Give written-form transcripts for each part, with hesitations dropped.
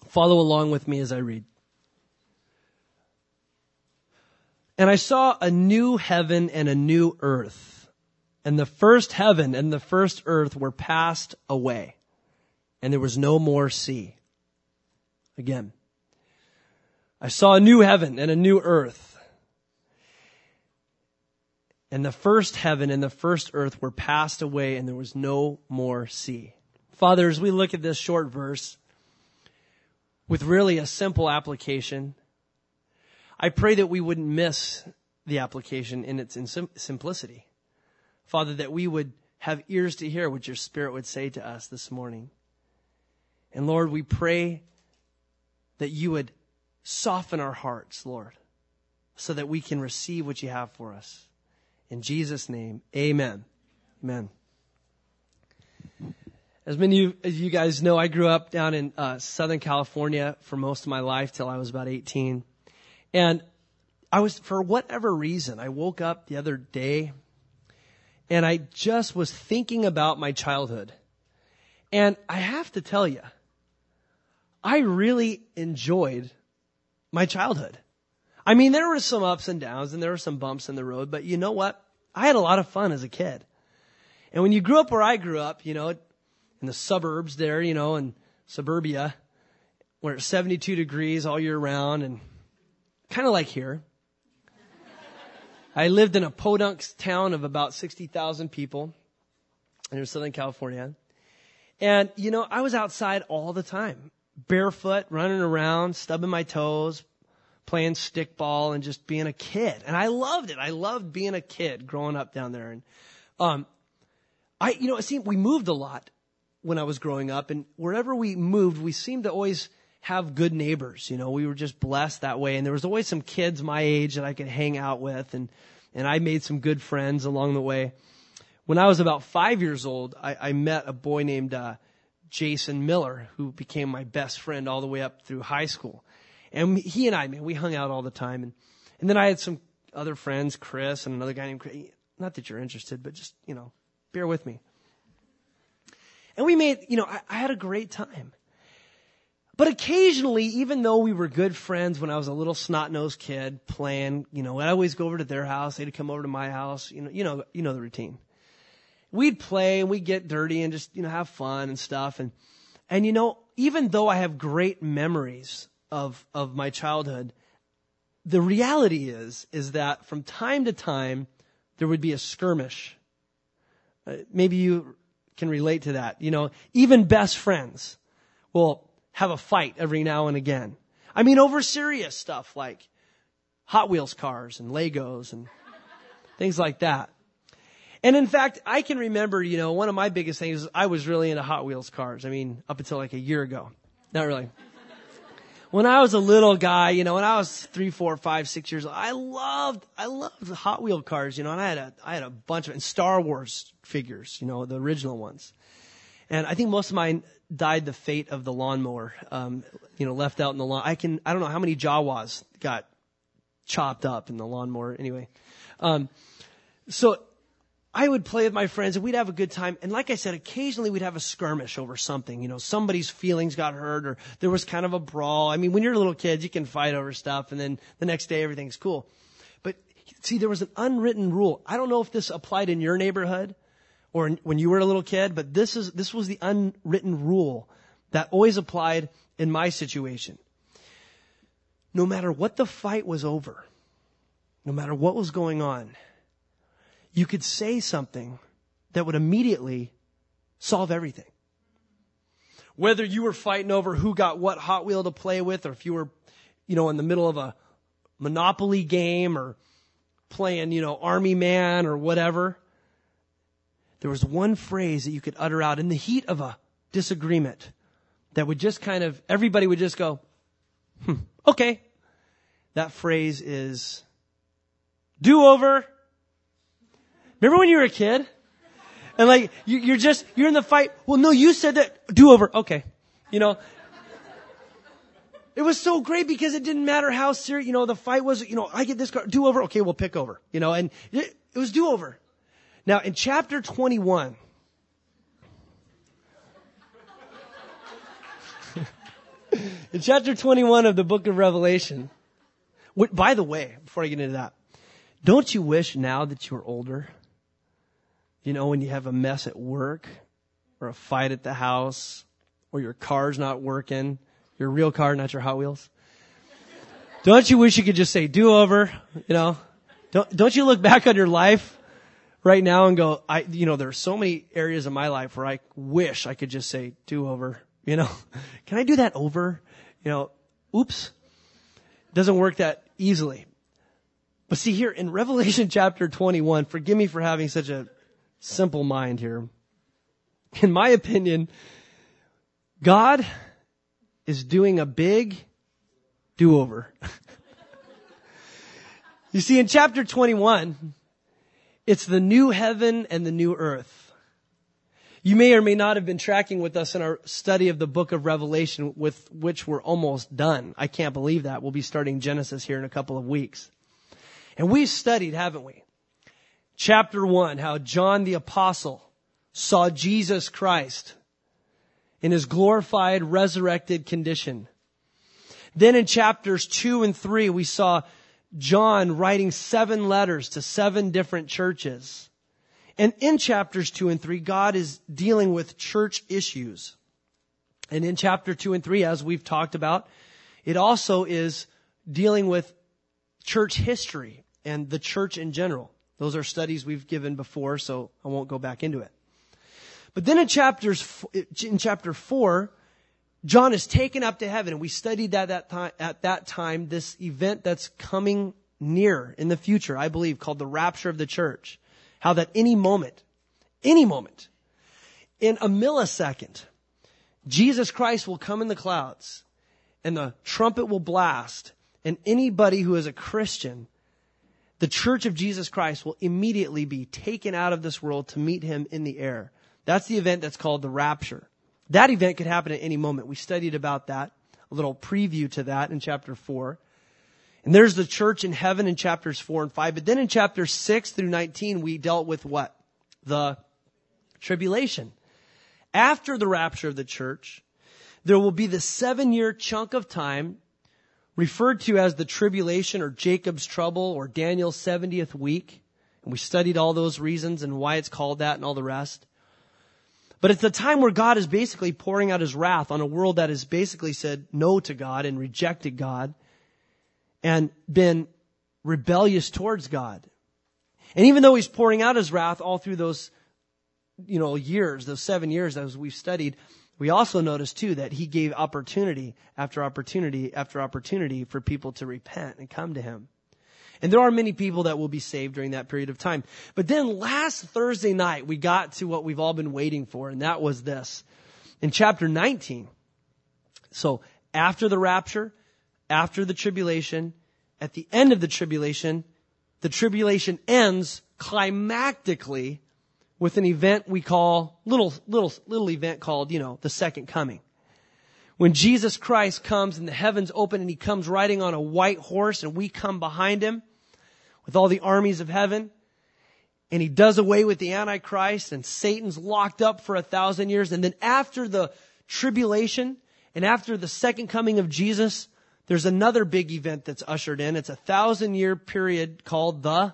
Follow along with me as I read. And I saw a new heaven and a new earth. And the first heaven and the first earth were passed away. And there was no more sea. Again. I saw a new heaven and a new earth. And the first heaven and the first earth were passed away, and there was no more sea. Father, as we look at this short verse, with really a simple application, I pray that we wouldn't miss the application in its simplicity. Father, that we would have ears to hear what your Spirit would say to us this morning. And Lord, we pray that you would soften our hearts, Lord, so that we can receive what you have for us. In Jesus' name, amen. Amen. As many of you guys know, I grew up down in Southern California for most of my life till I was about 18. And for whatever reason, I woke up the other day and I just was thinking about my childhood. And I have to tell you, I really enjoyed my childhood. I mean, there were some ups and downs and there were some bumps in the road, but you know what? I had a lot of fun as a kid. And when you grew up where I grew up, in the suburbs there, in suburbia, where it's 72 degrees all year round and kind of like here. I lived in a podunk town of about 60,000 people in Southern California. And, I was outside all the time, barefoot, running around, stubbing my toes, playing stickball and just being a kid. And I loved it. I loved being a kid growing up down there. And, it seemed we moved a lot when I was growing up, and wherever we moved, we seemed to always have good neighbors. We were just blessed that way. And there was always some kids my age that I could hang out with, and I made some good friends along the way. When I was about 5 years old, I met a boy named Jason Miller, who became my best friend all the way up through high school. And he and I, we hung out all the time. And then I had some other friends, Chris and another guy named Chris. Not that you're interested, but just, bear with me. And we made, I had a great time. But occasionally, even though we were good friends when I was a little snot-nosed kid playing, I'd always go over to their house. They'd come over to my house. You know the routine. We'd play and we'd get dirty and just, have fun and stuff. And even though I have great memories of my childhood, the reality is that from time to time, there would be a skirmish. Maybe you can relate to that. Even best friends will have a fight every now and again. Over serious stuff like Hot Wheels cars and Legos and things like that. And in fact, I can remember, one of my biggest things is I was really into Hot Wheels cars. up until like a year ago. Not really. When I was a little guy, when I was 3, 4, 5, 6 years old, I loved Hot Wheel cars, and I had a bunch of, and Star Wars figures, the original ones. And I think most of mine died the fate of the lawnmower, left out in the lawn. I don't know how many Jawas got chopped up in the lawnmower anyway. So I would play with my friends and we'd have a good time. And like I said, occasionally we'd have a skirmish over something. Somebody's feelings got hurt or there was kind of a brawl. When you're little kids, you can fight over stuff and then the next day everything's cool. But see, there was an unwritten rule. I don't know if this applied in your neighborhood or when you were a little kid, but this was the unwritten rule that always applied in my situation. No matter what the fight was over, no matter what was going on, you could say something that would immediately solve everything. Whether you were fighting over who got what Hot Wheel to play with, or if you were, in the middle of a Monopoly game or playing, Army Man or whatever, there was one phrase that you could utter out in the heat of a disagreement that would just everybody would just go, okay. That phrase is do-over. Remember when you were a kid? And you're in the fight. Well, no, you said that. Do over. Okay. It was so great because it didn't matter how serious, the fight was, I get this car. Do over. Okay, we'll pick over. And it was do over. Now in chapter 21, In chapter 21 of the book of Revelation, by the way, before I get into that, don't you wish now that you were older? You know, when you have a mess at work or a fight at the house or your car's not working, your real car, not your Hot Wheels. Don't you wish you could just say do over? You know, don't you look back on your life right now and go, there are so many areas of my life where I wish I could just say do over. You know, can I do that over? You know, oops. Doesn't work that easily. But see here in Revelation chapter 21, forgive me for having such a simple mind here. In my opinion, God is doing a big do-over. You see, in chapter 21, it's the new heaven and the new earth. You may or may not have been tracking with us in our study of the book of Revelation, with which we're almost done. I can't believe that. We'll be starting Genesis here in a couple of weeks. And we've studied, haven't we? Chapter 1, how John the Apostle saw Jesus Christ in his glorified, resurrected condition. Then in chapters 2 and 3, we saw John writing 7 letters to 7 different churches. And in chapters 2 and 3, God is dealing with church issues. And in chapter 2 and 3, as we've talked about, it also is dealing with church history and the church in general. Those are studies we've given before, so I won't go back into it. But then in chapter 4, John is taken up to heaven, and we studied that at that time, this event that's coming near in the future, I believe, called the rapture of the church. How that any moment, in a millisecond, Jesus Christ will come in the clouds, and the trumpet will blast, and anybody who is a Christian, the church of Jesus Christ, will immediately be taken out of this world to meet him in the air. That's the event that's called the rapture. That event could happen at any moment. We studied about that, a little preview to that in chapter 4. And there's the church in heaven in chapters 4 and 5. But then in chapters 6 through 19, we dealt with what? The tribulation. After the rapture of the church, there will be the 7-year chunk of time referred to as the tribulation or Jacob's trouble or Daniel's 70th week. And we studied all those reasons and why it's called that and all the rest. But it's the time where God is basically pouring out his wrath on a world that has basically said no to God and rejected God and been rebellious towards God. And even though he's pouring out his wrath all through those, years, those 7 years as we've studied, we also notice too that he gave opportunity after opportunity after opportunity for people to repent and come to him. And there are many people that will be saved during that period of time. But then last Thursday night, we got to what we've all been waiting for, and that was this. In chapter 19, so after the rapture, after the tribulation, at the end of the tribulation ends climactically with an event we call, little event called, the second coming. When Jesus Christ comes and the heavens open and he comes riding on a white horse and we come behind him with all the armies of heaven, and he does away with the Antichrist and Satan's locked up for 1,000 years. And then after the tribulation and after the second coming of Jesus, there's another big event that's ushered in. It's a 1,000-year period called that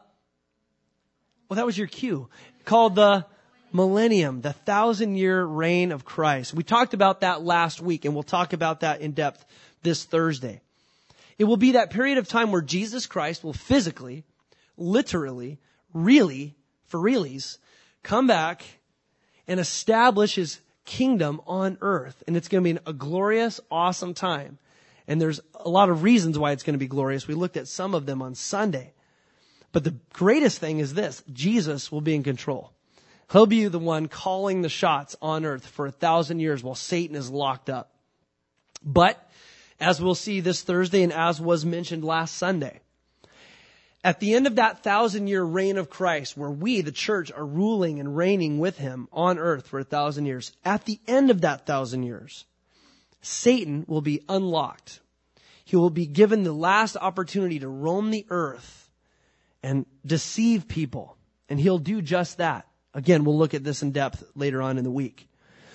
was your cue, called the millennium, the 1,000-year reign of Christ. We talked about that last week, and we'll talk about that in depth this Thursday. It will be that period of time where Jesus Christ will physically, literally, really, for realies, come back and establish his kingdom on earth. And it's going to be a glorious, awesome time. And there's a lot of reasons why it's going to be glorious. We looked at some of them on Sunday. But the greatest thing is this: Jesus will be in control. He'll be the one calling the shots on earth for 1,000 years while Satan is locked up. But, as we'll see this Thursday and as was mentioned last Sunday, at the end of that 1,000-year reign of Christ, where we, the church, are ruling and reigning with him on earth for 1,000 years, at the end of that 1,000 years, Satan will be unlocked. He will be given the last opportunity to roam the earth and deceive people. And he'll do just that. Again, we'll look at this in depth later on in the week.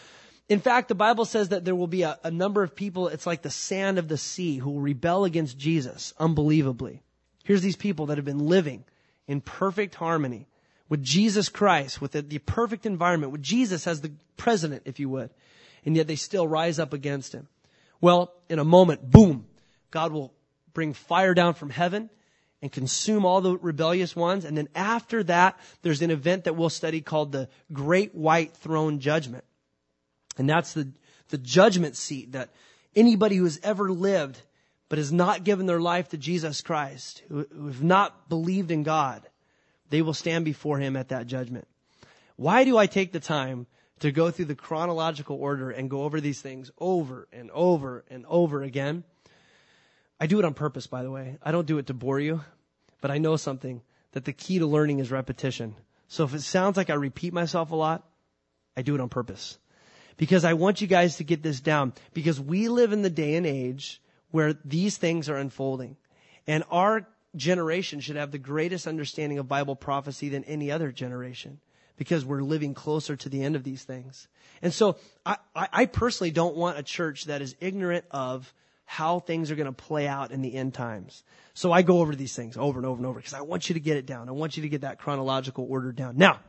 In fact, the Bible says that there will be a number of people, it's like the sand of the sea, who will rebel against Jesus unbelievably. Here's these people that have been living in perfect harmony with Jesus Christ, with the perfect environment, with Jesus as the president, if you would. And yet they still rise up against him. Well, in a moment, boom, God will bring fire down from heaven and consume all the rebellious ones. And then after that, there's an event that we'll study called the Great White Throne Judgment. And that's the judgment seat that anybody who has ever lived but has not given their life to Jesus Christ, who have not believed in God, they will stand before him at that judgment. Why do I take the time to go through the chronological order and go over these things over and over and over again? I do it on purpose, by the way. I don't do it to bore you, but I know something, that the key to learning is repetition. So if it sounds like I repeat myself a lot, I do it on purpose. Because I want you guys to get this down. Because we live in the day and age where these things are unfolding. And our generation should have the greatest understanding of Bible prophecy than any other generation. Because we're living closer to the end of these things. And so I personally don't want a church that is ignorant of how things are going to play out in the end times. So I go over these things over and over and over because I want you to get it down. I want you to get that chronological order down. Now,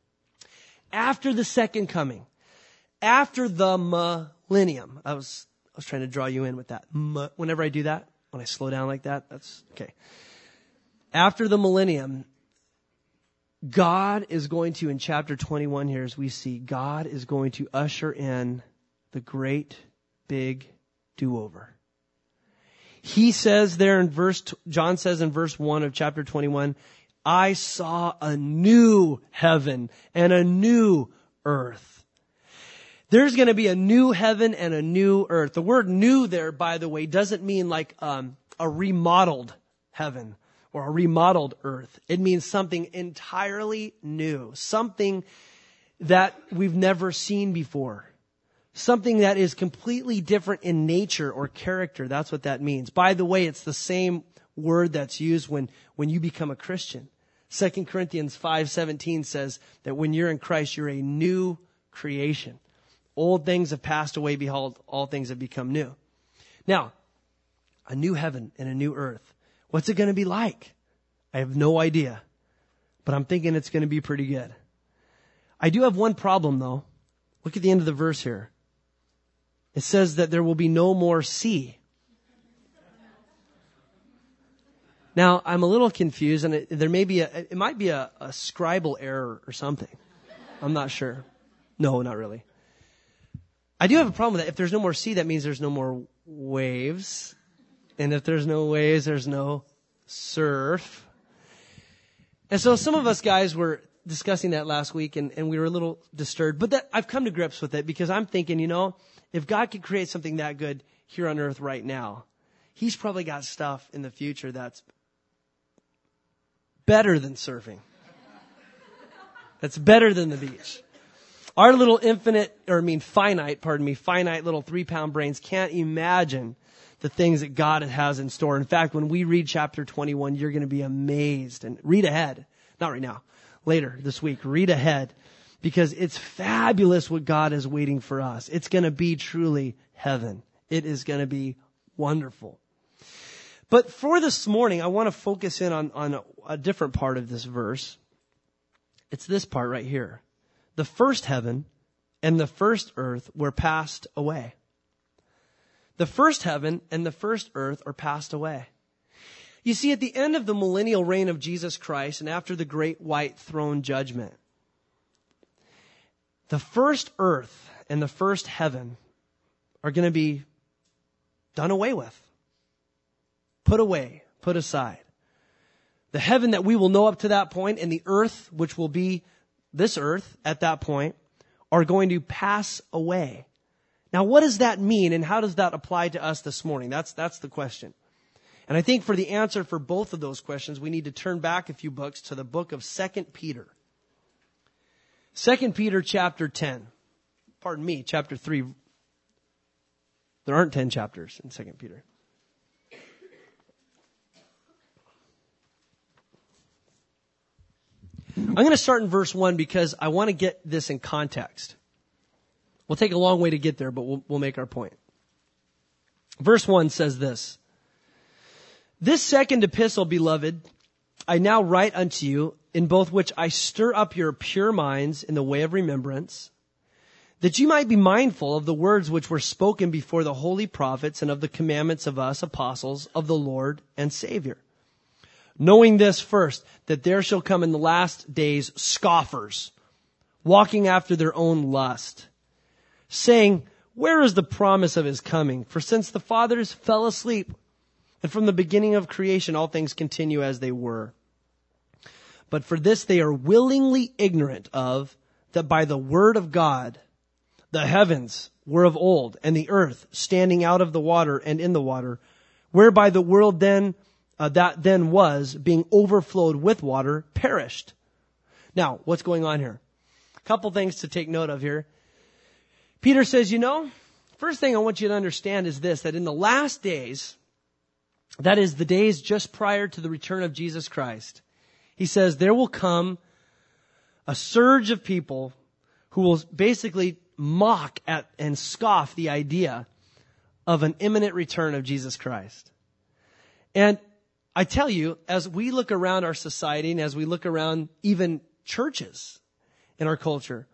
after the second coming, after the millennium, I was trying to draw you in with that. Whenever I do that, when I slow down like that, that's okay. After the millennium, God is going to, in chapter 21 here, as we see, God is going to usher in the great big do-over. He says there in John says in verse 1 of chapter 21, I saw a new heaven and a new earth. There's going to be a new heaven and a new earth. The word new there, by the way, doesn't mean like a remodeled heaven or a remodeled earth. It means something entirely new, something that we've never seen before. Something that is completely different in nature or character. That's what that means. By the way, it's the same word that's used when you become a Christian. 2 Corinthians 5:17 says that when you're in Christ, you're a new creation. Old things have passed away, behold, all things have become new. Now, a new heaven and a new earth. What's it going to be like? I have no idea. But I'm thinking it's going to be pretty good. I do have one problem, though. Look at the end of the verse here. It says that there will be no more sea. Now, I'm a little confused, and it might be a scribal error or something. I'm not sure. No, not really. I do have a problem with that. If there's no more sea, that means there's no more waves. And if there's no waves, there's no surf. And so some of us guys were discussing that last week, and we were a little disturbed. But I've come to grips with it because I'm thinking, if God could create something that good here on earth right now, he's probably got stuff in the future that's better than surfing. That's better than the beach. Our little finite little 3-pound brains can't imagine the things that God has in store. In fact, when we read chapter 21, you're going to be amazed. And read ahead. Not right now. Later this week. Read ahead. Because it's fabulous what God is waiting for us. It's going to be truly heaven. It is going to be wonderful. But for this morning, I want to focus in on a different part of this verse. It's this part right here. The first heaven and the first earth were passed away. The first heaven and the first earth are passed away. You see, at the end of the millennial reign of Jesus Christ and after the great white throne judgment, the first earth and the first heaven are going to be done away with. Put away, put aside. The heaven that we will know up to that point and the earth, which will be this earth at that point, are going to pass away. Now, what does that mean and how does that apply to us this morning? That's the question. And I think for the answer for both of those questions, we need to turn back a few books to the book of 2 Peter. 2 Peter chapter 10. Pardon me, chapter 3. There aren't 10 chapters in 2 Peter. I'm going to start in verse 1 because I want to get this in context. We'll take a long way to get there, but we'll make our point. Verse 1 says this: "This second epistle, beloved, I now write unto you, in both which I stir up your pure minds in the way of remembrance, that you might be mindful of the words which were spoken before the holy prophets, and of the commandments of us apostles of the Lord and Savior. Knowing this first, that there shall come in the last days scoffers, walking after their own lust, saying, where is the promise of his coming? For since the fathers fell asleep, and from the beginning of creation all things continue as they were. But for this they are willingly ignorant of, that by the word of God the heavens were of old, and the earth standing out of the water and in the water, whereby the world then that then was, being overflowed with water, perished." Now, what's going on here? A couple things to take note of here. Peter says, first thing I want you to understand is this, that in the last days, that is the days just prior to the return of Jesus Christ, he says there will come a surge of people who will basically mock at and scoff the idea of an imminent return of Jesus Christ. And I tell you, as we look around our society and as we look around even churches in our culture,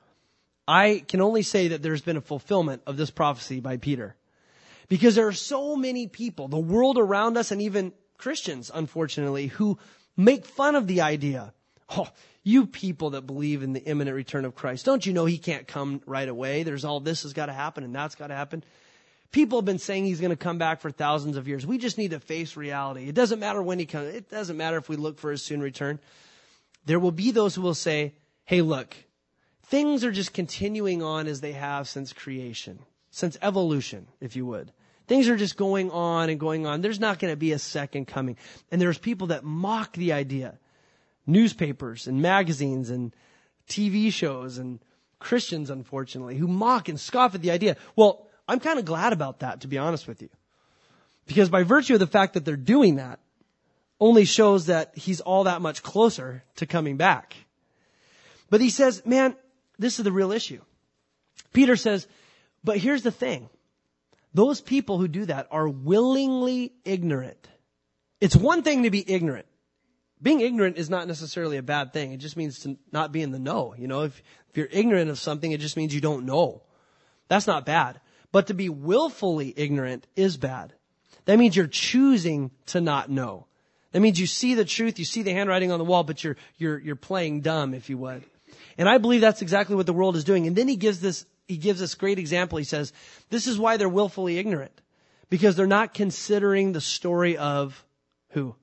I can only say that there's been a fulfillment of this prophecy by Peter. Because there are so many people, the world around us and even Christians, unfortunately, who make fun of the idea. Oh, you people that believe in the imminent return of Christ, don't you know he can't come right away? There's all this has got to happen and that's got to happen. People have been saying he's going to come back for thousands of years. We just need to face reality. It doesn't matter when he comes. It doesn't matter if we look for his soon return. There will be those who will say, hey, look, things are just continuing on as they have since creation, since evolution, if you would. Things are just going on and going on. There's not going to be a second coming. And there's people that mock the idea. Newspapers and magazines and TV shows and Christians, unfortunately, who mock and scoff at the idea. Well, I'm kind of glad about that, to be honest with you. Because by virtue of the fact that they're doing that, only shows that he's all that much closer to coming back. But he says, man, this is the real issue. Peter says, but here's the thing. Those people who do that are willingly ignorant. It's one thing to be ignorant. Being ignorant is not necessarily a bad thing. It just means to not be in the know. If you're ignorant of something, it just means you don't know. That's not bad. But to be willfully ignorant is bad. That means you're choosing to not know. That means you see the truth, you see the handwriting on the wall, but you're playing dumb, if you would. And I believe that's exactly what the world is doing. And then he gives this great example. He says, this is why they're willfully ignorant. Because they're not considering the story of who?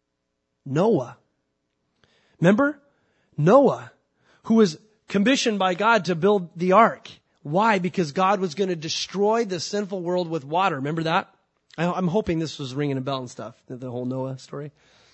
Noah. Remember? Noah, who was commissioned by God to build the ark. Why? Because God was going to destroy the sinful world with water. Remember that? I'm hoping this was ringing a bell and stuff, the whole Noah story.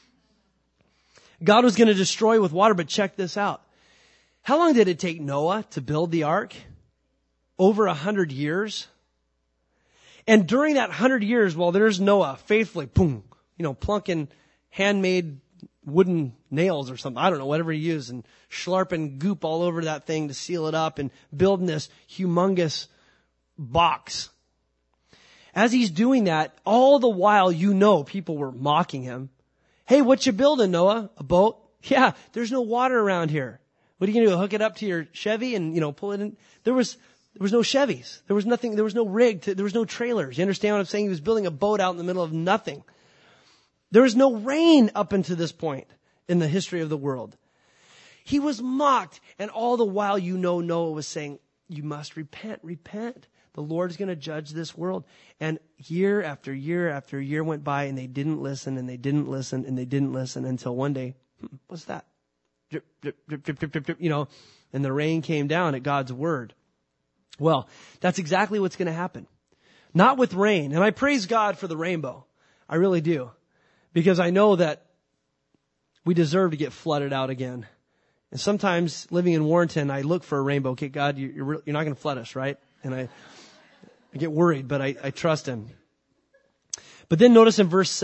God was going to destroy with water, but check this out. How long did it take Noah to build the ark? Over 100 years. And during that 100 years, while there's Noah faithfully, boom, plunking handmade wooden nails or something, I don't know, whatever he used, and schlarping goop all over that thing to seal it up and building this humongous box. As he's doing that, all the while, people were mocking him. Hey, what you building, Noah? A boat? Yeah, there's no water around here. What are you going to do? Hook it up to your Chevy and, pull it in? There was no Chevys. There was nothing. There was no rig. There was no trailers. You understand what I'm saying? He was building a boat out in the middle of nothing. There was no rain up until this point in the history of the world. He was mocked. And all the while, Noah was saying, you must repent. The Lord's going to judge this world. And year after year after year went by and they didn't listen and they didn't listen and they didn't listen until one day, what's that? Drip, drip, drip, drip, drip, drip, drip, and the rain came down at God's word. Well, that's exactly what's going to happen. Not with rain. And I praise God for the rainbow. I really do. Because I know that we deserve to get flooded out again. And sometimes living in Warrenton, I look for a rainbow. Okay, God, you're not going to flood us, right? And I get worried, but I trust him. But then notice in verse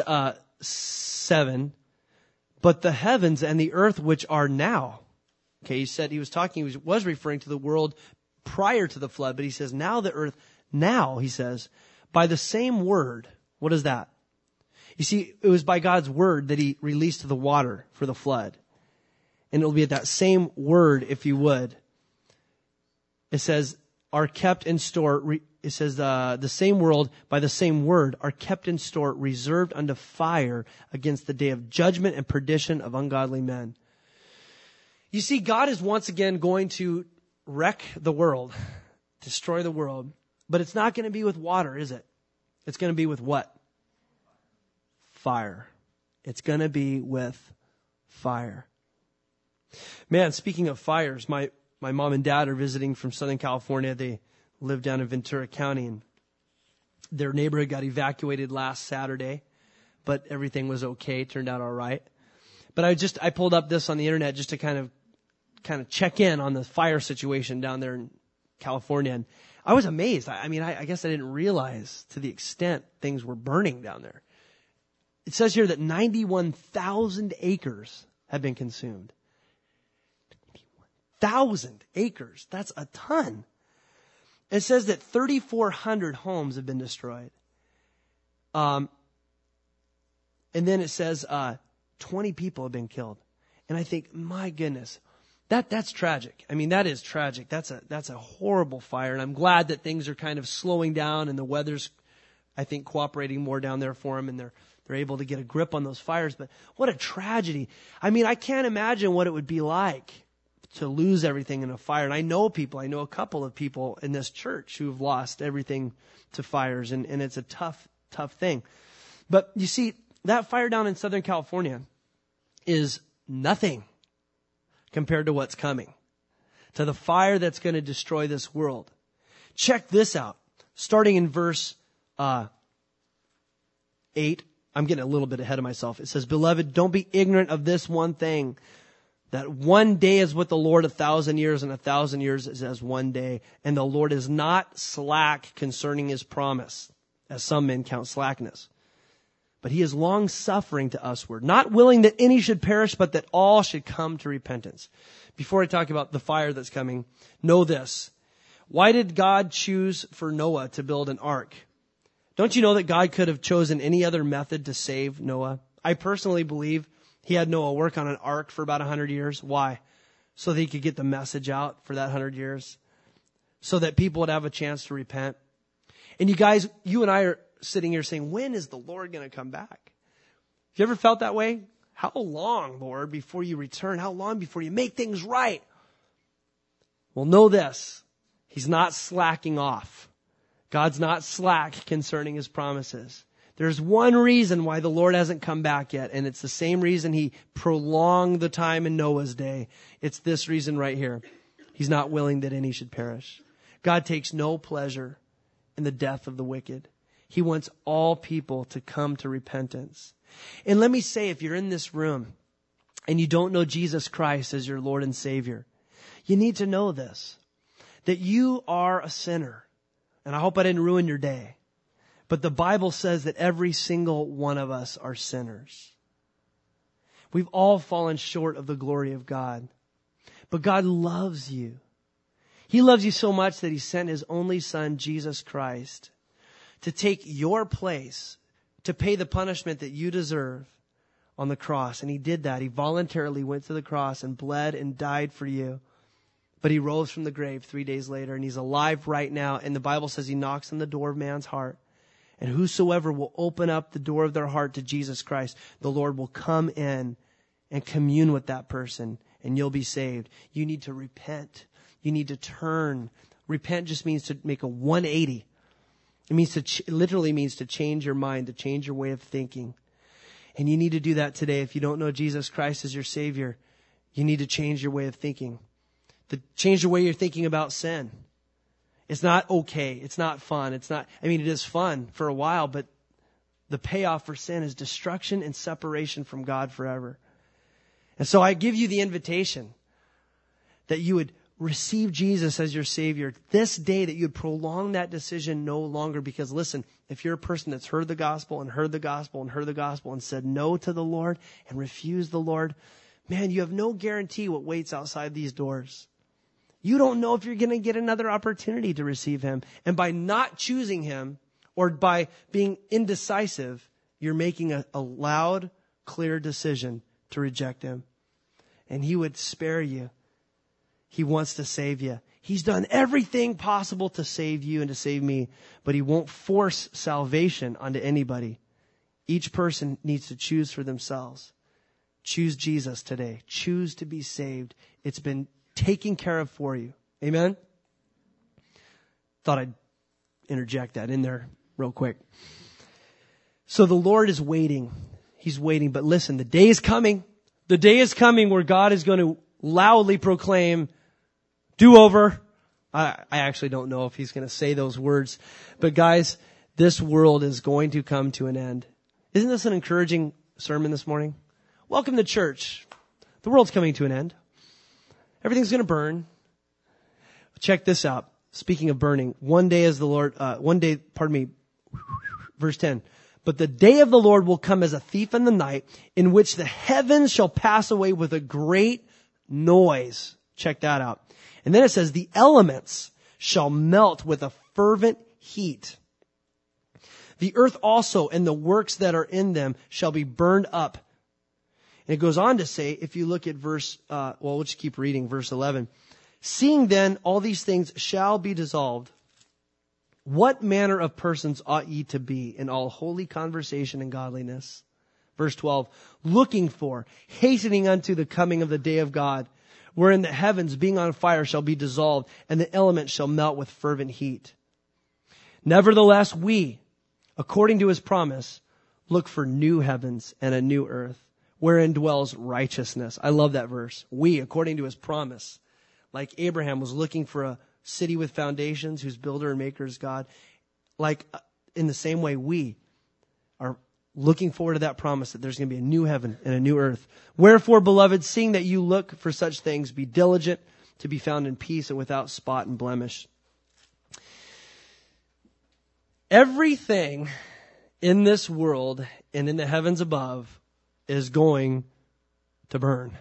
7, but the heavens and the earth which are now. Okay, he was referring to the world prior to the flood, but he says now the earth, he says, by the same word. What is that? You see, it was by God's word that he released the water for the flood. And it'll be at that same word, if you would. It says, are kept in store. It says the same world by the same word are kept in store, reserved unto fire against the day of judgment and perdition of ungodly men. You see, God is once again going to wreck the world, destroy the world, but it's not going to be with water, is it? It's going to be with what? Fire. It's going to be with fire. Man, speaking of fires, my mom and dad are visiting from Southern California. They live down in Ventura County, and their neighborhood got evacuated last Saturday, but everything was okay, turned out all right. But I pulled up this on the internet just to kind of check in on the fire situation down there in California, and I was amazed. I guess I didn't realize to the extent things were burning down there. It says here that 91,000 acres have been consumed. 1,000 acres. That's a ton. It says that 3,400 homes have been destroyed. And then it says 20 people have been killed. And I think, my goodness, that's tragic. I mean, that is tragic. That's a horrible fire. And I'm glad that things are kind of slowing down and the weather's, I think, cooperating more down there for them, and they're able to get a grip on those fires. But what a tragedy. I mean, I can't imagine what it would be like to lose everything in a fire. And I know a couple of people in this church who've lost everything to fires, and it's a tough thing. But you see, that fire down in Southern California is nothing compared to what's coming, to the fire that's going to destroy this world. Check this out. Starting in verse 8, I'm getting a little bit ahead of myself. It says, "Beloved, don't be ignorant of this one thing, that one day is with the Lord 1,000 years, and 1,000 years is as one day. And the Lord is not slack concerning his promise, as some men count slackness. But he is long-suffering to usward, not willing that any should perish, but that all should come to repentance." Before I talk about the fire that's coming, know this. Why did God choose for Noah to build an ark? Don't you know that God could have chosen any other method to save Noah? I personally believe he had Noah work on an ark for about 100 years. Why? So that he could get the message out for that 100 years. So that people would have a chance to repent. And you guys, you and I are sitting here saying, when is the Lord going to come back? Have you ever felt that way? How long, Lord, before you return? How long before you make things right? Well, know this. He's not slacking off. God's not slack concerning his promises. There's one reason why the Lord hasn't come back yet, and it's the same reason he prolonged the time in Noah's day. It's this reason right here. He's not willing that any should perish. God takes no pleasure in the death of the wicked. He wants all people to come to repentance. And let me say, if you're in this room and you don't know Jesus Christ as your Lord and Savior, you need to know this, that you are a sinner. And I hope I didn't ruin your day. But the Bible says that every single one of us are sinners. We've all fallen short of the glory of God. But God loves you. He loves you so much that he sent his only Son, Jesus Christ, to take your place, to pay the punishment that you deserve on the cross. And he did that. He voluntarily went to the cross and bled and died for you. But he rose from the grave 3 days later, and he's alive right now. And the Bible says he knocks on the door of man's heart. And whosoever will open up the door of their heart to Jesus Christ, the Lord will come in and commune with that person, and you'll be saved. You need to repent. You need to turn. Repent just means to make a 180. It means it literally means to change your mind, to change your way of thinking. And you need to do that today. If you don't know Jesus Christ as your Savior, you need to change your way of thinking. To change the way you're thinking about sin. It's not okay. It's not fun. It is fun for a while, but the payoff for sin is destruction and separation from God forever. And so I give you the invitation that you would receive Jesus as your Savior this day, that you would prolong that decision no longer. Because listen, if you're a person that's heard the gospel and heard the gospel and heard the gospel and said no to the Lord and refused the Lord, man, you have no guarantee what waits outside these doors. You don't know if you're going to get another opportunity to receive him. And by not choosing him or by being indecisive, you're making a loud, clear decision to reject him. And he would spare you. He wants to save you. He's done everything possible to save you and to save me, but he won't force salvation onto anybody. Each person needs to choose for themselves. Choose Jesus today. Choose to be saved. It's been taken care of for you. Amen? Thought I'd interject that in there real quick. So the Lord is waiting. He's waiting. But listen, the day is coming. The day is coming where God is going to loudly proclaim, do-over. I actually don't know if he's going to say those words. But guys, this world is going to come to an end. Isn't this an encouraging sermon this morning? Welcome to church. The world's coming to an end. Everything's going to burn. Check this out. Speaking of burning, verse 10. But the day of the Lord will come as a thief in the night, in which the heavens shall pass away with a great noise. Check that out. And then it says, the elements shall melt with a fervent heat. The earth also and the works that are in them shall be burned up. And it goes on to say, if you look at we'll just keep reading, verse 11. Seeing then all these things shall be dissolved, what manner of persons ought ye to be in all holy conversation and godliness? Verse 12. Looking for, hastening unto the coming of the day of God, wherein the heavens being on fire shall be dissolved, and the elements shall melt with fervent heat. Nevertheless, we, according to his promise, look for new heavens and a new earth, wherein dwells righteousness. I love that verse. We, according to his promise. Like Abraham was looking for a city with foundations, whose builder and maker is God. Like in the same way, we are looking forward to that promise that there's going to be a new heaven and a new earth. Wherefore, beloved, seeing that you look for such things, be diligent to be found in peace and without spot and blemish. Everything in this world and in the heavens above is going to burn.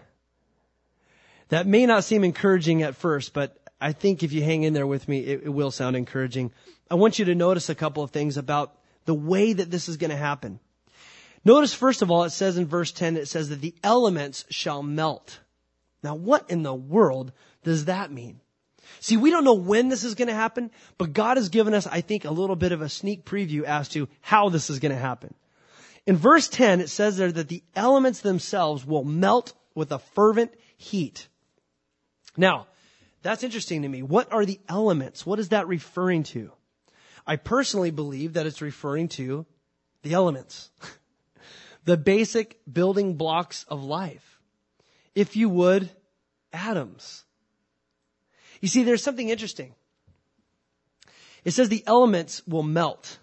That may not seem encouraging at first, but I think if you hang in there with me, it will sound encouraging. I want you to notice a couple of things about the way that this is going to happen. Notice, first of all, it says in verse 10, it says that the elements shall melt. Now, what in the world does that mean? See, we don't know when this is going to happen, but God has given us, I think, a little bit of a sneak preview as to how this is going to happen. In verse 10, it says there that the elements themselves will melt with a fervent heat. Now, that's interesting to me. What are the elements? What is that referring to? I personally believe that it's referring to the elements. The basic building blocks of life. If you would, atoms. You see, there's something interesting. It says the elements will melt.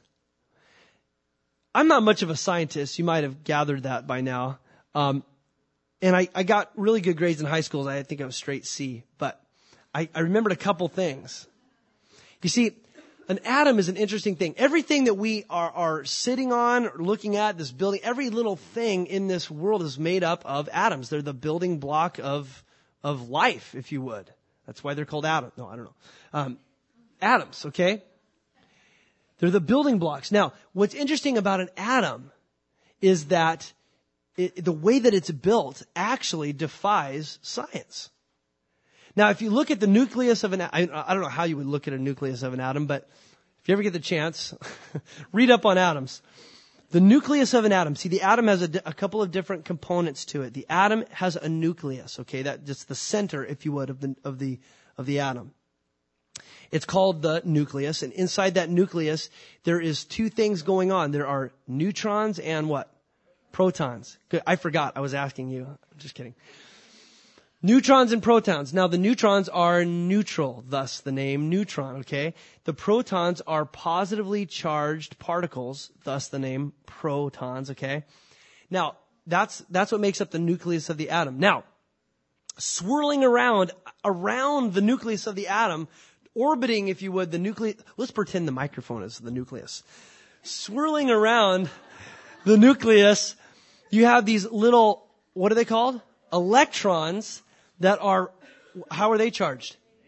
I'm not much of a scientist. You might have gathered that by now. And I got really good grades in high school. I think I was straight C. But I remembered a couple things. You see, an atom is an interesting thing. Everything that we are sitting on or looking at, this building, every little thing in this world is made up of atoms. They're the building block of life, if you would. That's why they're called atoms. No, I don't know. Atoms, okay? They're the building blocks. Now, what's interesting about an atom is that the way that it's built actually defies science. Now, if you look at the nucleus of an atom, I don't know how you would look at a nucleus of an atom, but if you ever get the chance, read up on atoms. The nucleus of an atom. See, the atom has a couple of different components to it. The atom has a nucleus, okay? That's the center, if you would, of the atom. It's called the nucleus, and inside that nucleus, there is two things going on. There are neutrons and what? Protons. Good. I forgot. I was asking you. Just kidding. Neutrons and protons. Now, the neutrons are neutral, thus the name neutron, okay? The protons are positively charged particles, thus the name protons, okay? Now, that's what makes up the nucleus of the atom. Now, swirling around the nucleus of the atom, orbiting, if you would, the nucleus. Let's pretend the microphone is the nucleus. Swirling around the nucleus, you have these little, what are they called? Electrons that are, how are they charged?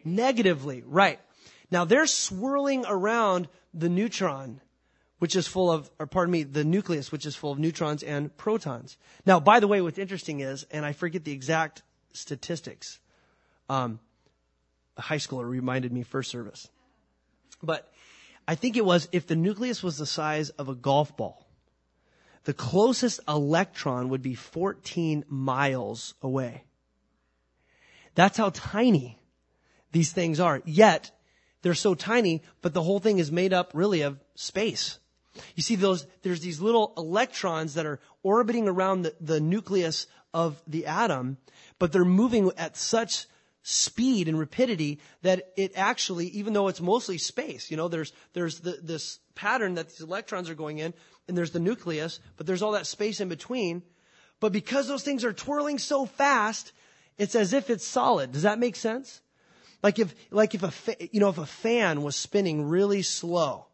Negatively, right. Now they're swirling around the neutron, which is full of, the nucleus, which is full of neutrons and protons. Now, by the way, what's interesting is, and I forget the exact statistics, a high schooler reminded me first service, but I think it was if the nucleus was the size of a golf ball, the closest electron would be 14 miles away. That's how tiny these things are. Yet, they're so tiny, but the whole thing is made up really of space. You see, there's these little electrons that are orbiting around the nucleus of the atom, but they're moving at such speed and rapidity that it actually, even though it's mostly space, there's this pattern that these electrons are going in, and there's the nucleus, but there's all that space in between. But because those things are twirling so fast, it's as if it's solid. Does that make sense? Like if a fan was spinning really slow.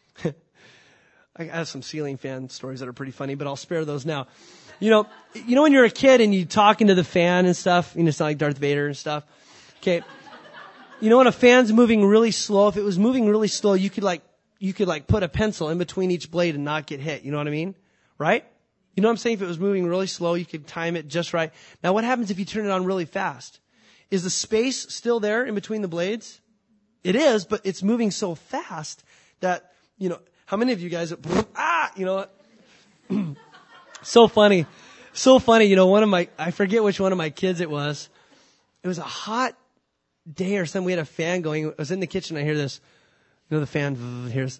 I have some ceiling fan stories that are pretty funny, but I'll spare those now. When you're a kid and you talk into the fan and stuff, it's not like Darth Vader and stuff. Okay. When a fan's moving really slow, if it was moving really slow, you could put a pencil in between each blade and not get hit. You know what I mean? Right? You know what I'm saying? If it was moving really slow, you could time it just right. Now what happens if you turn it on really fast? Is the space still there in between the blades? It is, but it's moving so fast that, how many of you guys, so funny. So funny, I forget which one of my kids it was. It was a hot day or something. We had a fan going. I was in the kitchen. I hear this, the fan here's,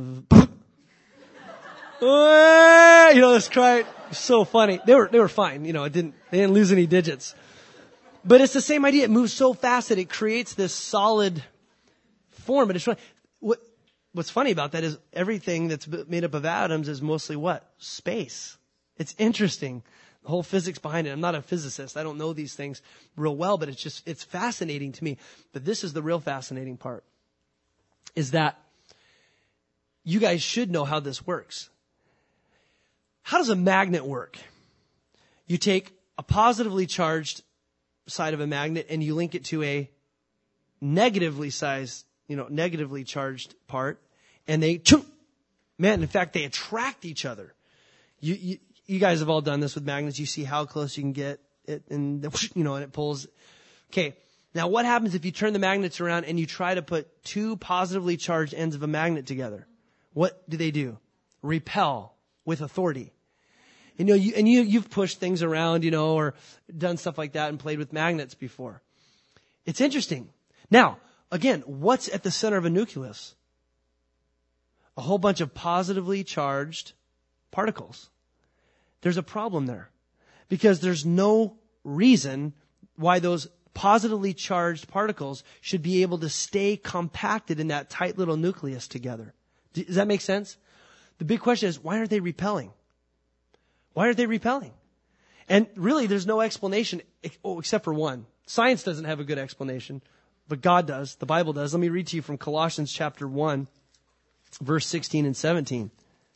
this cry. So funny. They were fine. They didn't lose any digits. But it's the same idea. It moves so fast that it creates this solid form. But it's what's funny about that is everything that's made up of atoms is mostly what? Space. It's interesting. The whole physics behind it. I'm not a physicist. I don't know these things real well, but it's fascinating to me. But this is the real fascinating part, is that you guys should know how this works. How does a magnet work? You take a positively charged side of a magnet and you link it to a negatively charged part, and in fact, they attract each other. You guys have all done this with magnets. You see how close you can get it, and it pulls. Okay. Now what happens if you turn the magnets around and you try to put two positively charged ends of a magnet together? What do? Repel with authority. You've pushed things around, or done stuff like that and played with magnets before. It's interesting. Now, again, what's at the center of a nucleus? A whole bunch of positively charged particles. There's a problem there because there's no reason why those positively charged particles should be able to stay compacted in that tight little nucleus together. Does that make sense? The big question is, why aren't they repelling? Why aren't they repelling? And really, there's no explanation except for one. Science doesn't have a good explanation, but God does. The Bible does. Let me read to you from Colossians chapter 1, verse 16 and 17.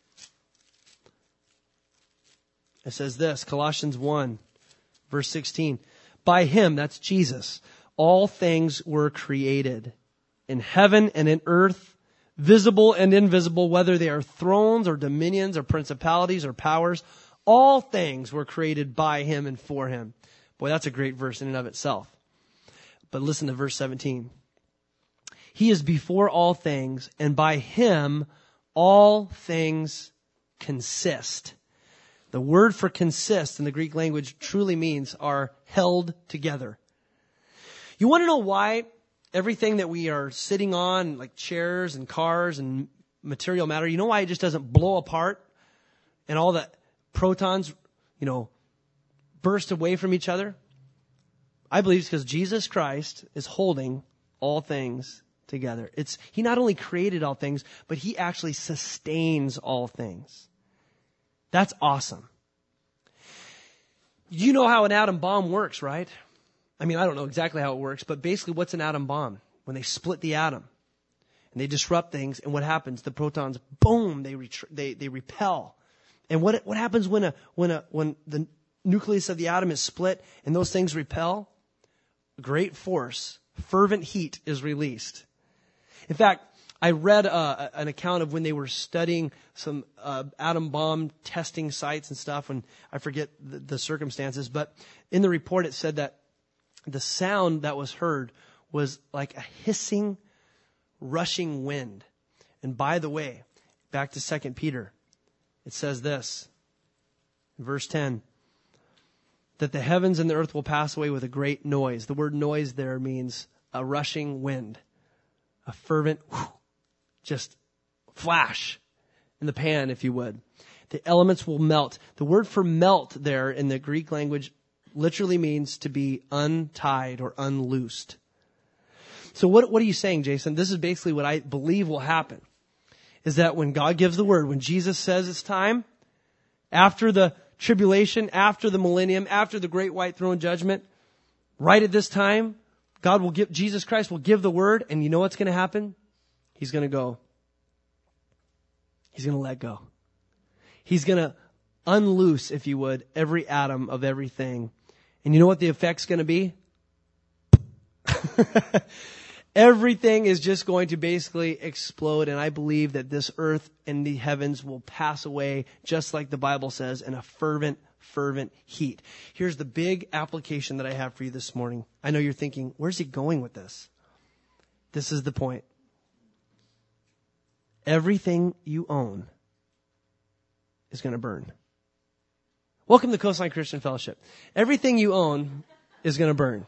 It says this, Colossians 1, verse 16. By him, that's Jesus, all things were created in heaven and in earth, visible and invisible, whether they are thrones or dominions or principalities or powers. All things were created by him and for him. Boy, that's a great verse in and of itself. But listen to verse 17. He is before all things, and by him all things consist. The word for consist in the Greek language truly means are held together. You want to know why everything that we are sitting on, like chairs and cars and material matter, you know why it just doesn't blow apart and all the protons, burst away from each other? I believe it's because Jesus Christ is holding all things together. He not only created all things, but he actually sustains all things. That's awesome. You know how an atom bomb works, right? I mean, I don't know exactly how it works, but basically what's an atom bomb? When they split the atom and they disrupt things, and what happens? The protons, boom, they repel. And what happens when the nucleus of the atom is split and those things repel? A great force fervent heat is released. In fact, I read an account of when they were studying some atom bomb testing sites and stuff, and I forget the circumstances, but in the report it said that the sound that was heard was like a hissing, rushing wind. And by the way, back to 2 Peter, it says this, in verse 10, that the heavens and the earth will pass away with a great noise. The word noise there means a rushing wind, a fervent, just flash in the pan, if you would. The elements will melt. The word for melt there in the Greek language literally means to be untied or unloosed. So what are you saying, Jason? This is basically what I believe will happen, is that when God gives the word, when Jesus says it's time, after the tribulation, after the millennium, after the great white throne judgment, right at this time, Jesus Christ will give the word, and you know what's going to happen? He's going to go. He's going to let go. He's going to unloose, if you would, every atom of everything. And you know what the effect's going to be? Everything is just going to basically explode, and I believe that this earth and the heavens will pass away, just like the Bible says, in a fervent heat. Here's the big application that I have for you this morning. I know you're thinking, where's he going with this? This is the point. Everything you own is going to burn. Welcome to Coastline Christian Fellowship. Everything you own is going to burn.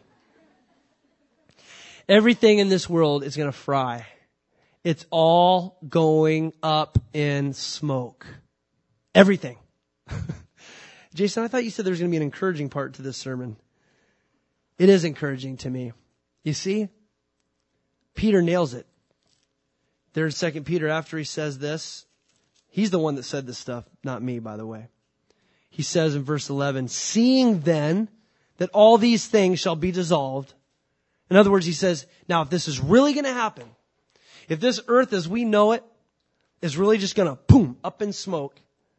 Everything in this world is going to fry. It's all going up in smoke. Everything. Jason, I thought you said there was going to be an encouraging part to this sermon. It is encouraging to me. You see, Peter nails it. There's 2 Peter after he says this. He's the one that said this stuff, not me, by the way. He says in verse 11, seeing then that all these things shall be dissolved. In other words, he says, now if this is really going to happen, if this earth as we know it is really just going to boom, up in smoke,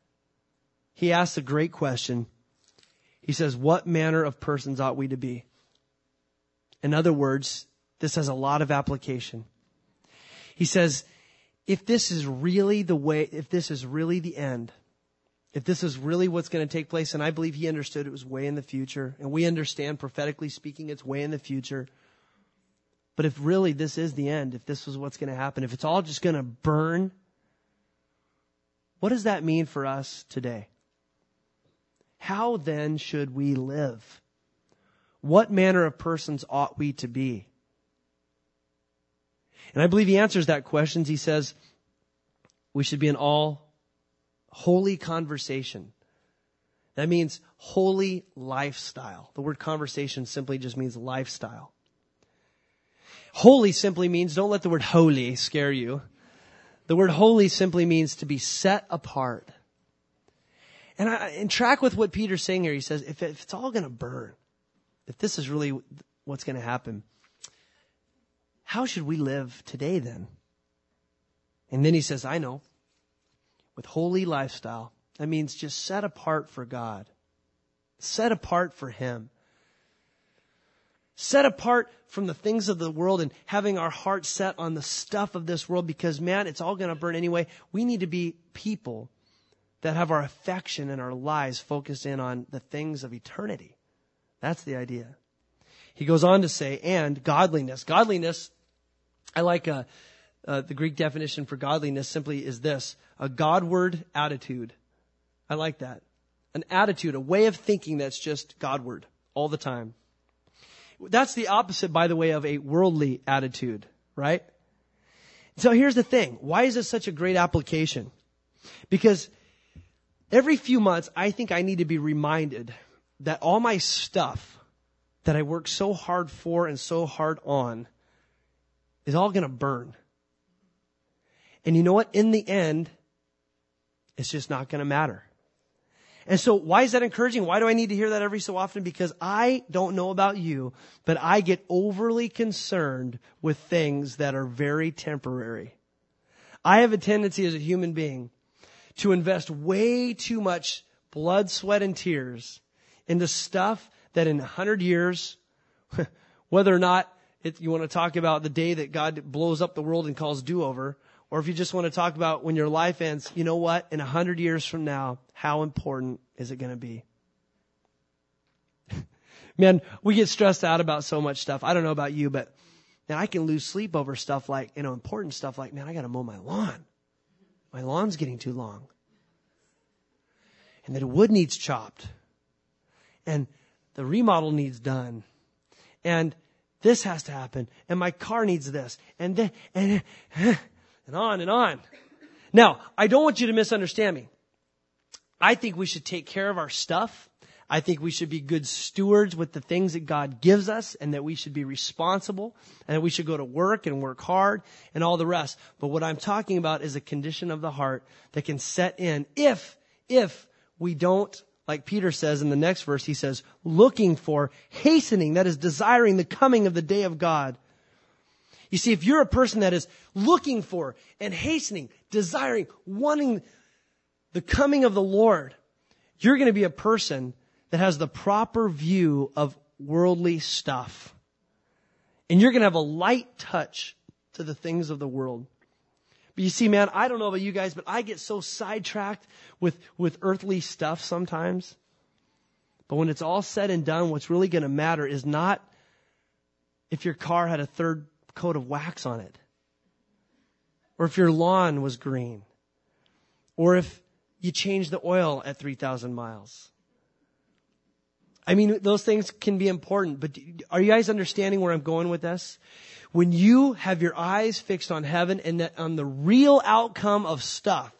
he asks a great question. He says, what manner of persons ought we to be? In other words, this has a lot of application. He says, if this is really the way, if this is really the end, if this is really what's going to take place, and I believe he understood it was way in the future, and we understand prophetically speaking it's way in the future. But if really this is the end, if this is what's going to happen, if it's all just going to burn, what does that mean for us today? How then should we live? What manner of persons ought we to be? And I believe he answers that question. He says we should be in all holy conversation. That means holy lifestyle. The word conversation simply just means lifestyle. Holy simply means, don't let the word holy scare you. The word holy simply means to be set apart. And track with what Peter's saying here. He says, if it's all going to burn, if this is really what's going to happen, how should we live today then? And then he says, I know, with holy lifestyle, that means just set apart for God. Set apart for Him. Set apart from the things of the world and having our heart set on the stuff of this world because, man, it's all going to burn anyway. We need to be people that have our affection and our lives focused in on the things of eternity. That's the idea. He goes on to say, and godliness. Godliness, I like the Greek definition for godliness simply is this, a Godward attitude. I like that. An attitude, a way of thinking that's just Godward all the time. That's the opposite, by the way, of a worldly attitude, right? So here's the thing. Why is this such a great application? Because every few months, I think I need to be reminded that all my stuff that I work so hard for and so hard on is all going to burn. And you know what? In the end, it's just not going to matter. And so why is that encouraging? Why do I need to hear that every so often? Because I don't know about you, but I get overly concerned with things that are very temporary. I have a tendency as a human being to invest way too much blood, sweat, and tears into stuff that in 100 years, whether or not you want to talk about the day that God blows up the world and calls do-over, or if you just want to talk about when your life ends, you know what? In 100 years from now, how important is it going to be? Man, we get stressed out about so much stuff. I don't know about you, but man, I can lose sleep over stuff like, important stuff like, man, I got to mow my lawn. My lawn's getting too long. And the wood needs chopped. And the remodel needs done. And this has to happen. And my car needs this. And then, and on and on. Now, I don't want you to misunderstand me. I think we should take care of our stuff. I think we should be good stewards with the things that God gives us, and that we should be responsible, and that we should go to work and work hard and all the rest. But what I'm talking about is a condition of the heart that can set in if we don't, like Peter says in the next verse, he says, looking for, hastening, that is desiring the coming of the day of God. You see, if you're a person that is looking for and hastening, desiring, wanting the coming of the Lord, you're going to be a person that has the proper view of worldly stuff. And you're going to have a light touch to the things of the world. But you see, man, I don't know about you guys, but I get so sidetracked with earthly stuff sometimes. But when it's all said and done, what's really going to matter is not if your car had a third coat of wax on it, or if your lawn was green, or if you changed the oil at 3,000 miles. I mean, those things can be important, but are you guys understanding where I'm going with this? When you have your eyes fixed on heaven and that on the real outcome of stuff,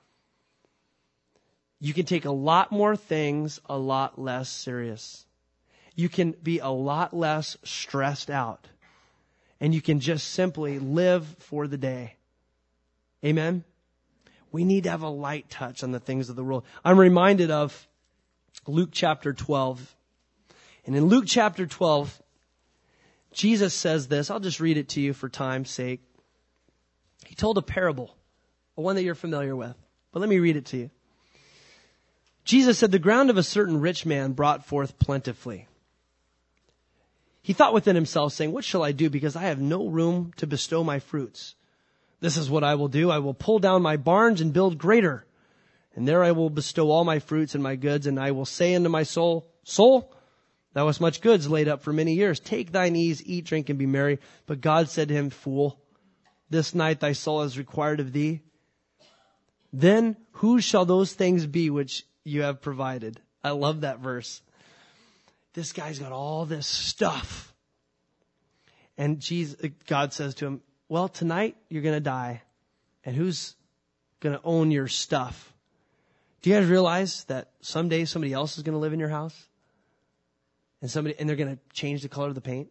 you can take a lot more things a lot less serious. You can be a lot less stressed out. And you can just simply live for the day. Amen? We need to have a light touch on the things of the world. I'm reminded of Luke chapter 12. And in Luke chapter 12, Jesus says this. I'll just read it to you for time's sake. He told a parable, one that you're familiar with. But let me read it to you. Jesus said, the ground of a certain rich man brought forth plentifully. He thought within himself, saying, what shall I do? Because I have no room to bestow my fruits. This is what I will do. I will pull down my barns and build greater. And there I will bestow all my fruits and my goods. And I will say unto my soul, soul, thou hast much goods laid up for many years. Take thine ease, eat, drink, and be merry. But God said to him, fool, this night thy soul is required of thee. Then whose shall those things be which you have provided? I love that verse. This guy's got all this stuff. And God says to him, well, tonight you're going to die. And who's going to own your stuff? Do you guys realize that someday somebody else is going to live in your house? And they're going to change the color of the paint?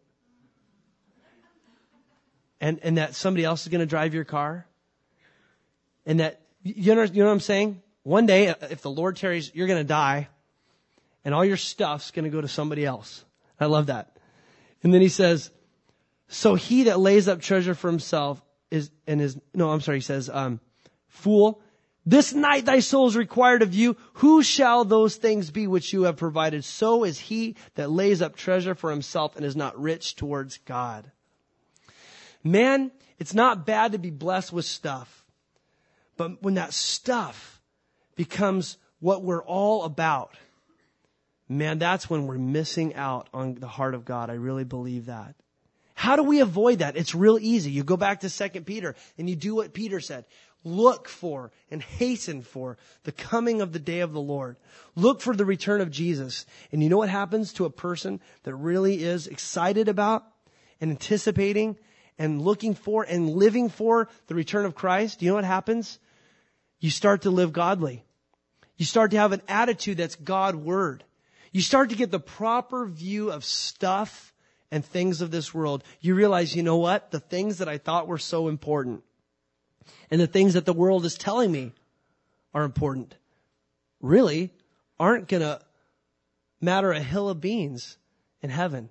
And that somebody else is going to drive your car? And that, you know what I'm saying? One day, if the Lord tarries, you're going to die. And all your stuff's going to go to somebody else. I love that. And then he says, so he that lays up treasure for himself he says, fool, this night thy soul is required of you. Who shall those things be which you have provided? So is he that lays up treasure for himself and is not rich towards God. Man, it's not bad to be blessed with stuff. But when that stuff becomes what we're all about, man, that's when we're missing out on the heart of God. I really believe that. How do we avoid that? It's real easy. You go back to 2 Peter and you do what Peter said. Look for and hasten for the coming of the day of the Lord. Look for the return of Jesus. And you know what happens to a person that really is excited about and anticipating and looking for and living for the return of Christ? Do you know what happens? You start to live godly. You start to have an attitude that's God-word. You start to get the proper view of stuff and things of this world. You realize, you know what? The things that I thought were so important and the things that the world is telling me are important really aren't going to matter a hill of beans in heaven.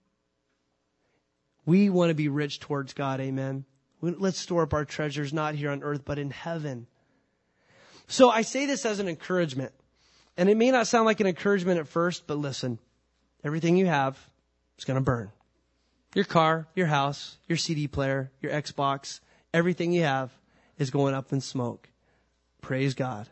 We want to be rich towards God. Amen. Let's store up our treasures not here on earth, but in heaven. So I say this as an encouragement. And it may not sound like an encouragement at first, but listen, everything you have is going to burn. Your car, your house, your CD player, your Xbox, everything you have is going up in smoke. Praise God.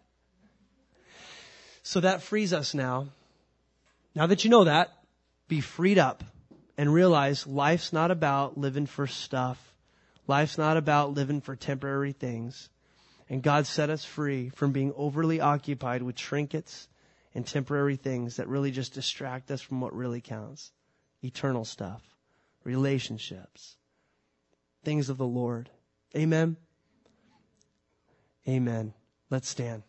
So that frees us now. Now that you know that, be freed up and realize life's not about living for stuff. Life's not about living for temporary things. And God set us free from being overly occupied with trinkets and temporary things that really just distract us from what really counts. Eternal stuff, relationships, things of the Lord. Amen? Amen. Let's stand.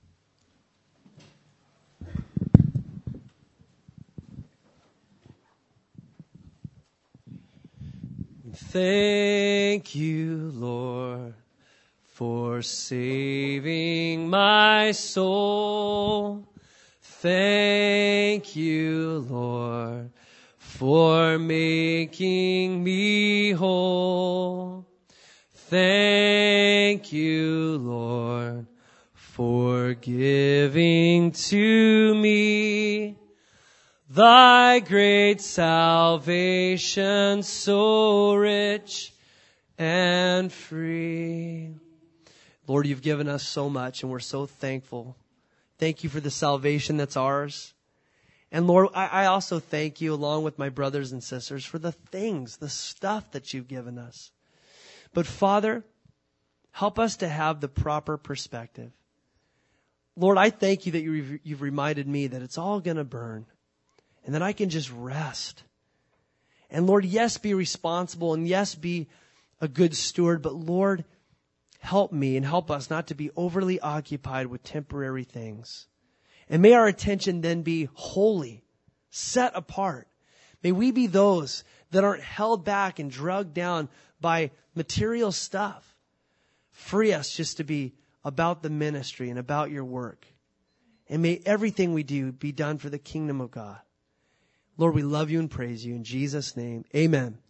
Thank you, Lord, for saving my soul. Thank you, Lord, for making me whole. Thank you, Lord, for giving to me thy great salvation, so rich and free. Lord, you've given us so much, and we're so thankful. Thank you for the salvation that's ours. And Lord, I also thank you, along with my brothers and sisters, for the things, the stuff that you've given us. But Father, help us to have the proper perspective. Lord, I thank you that you've reminded me that it's all going to burn and that I can just rest. And Lord, yes, be responsible, and yes, be a good steward, but Lord, help me and help us not to be overly occupied with temporary things. And may our attention then be holy, set apart. May we be those that aren't held back and drugged down by material stuff. Free us just to be about the ministry and about your work. And may everything we do be done for the kingdom of God. Lord, we love you and praise you. In Jesus' name, amen.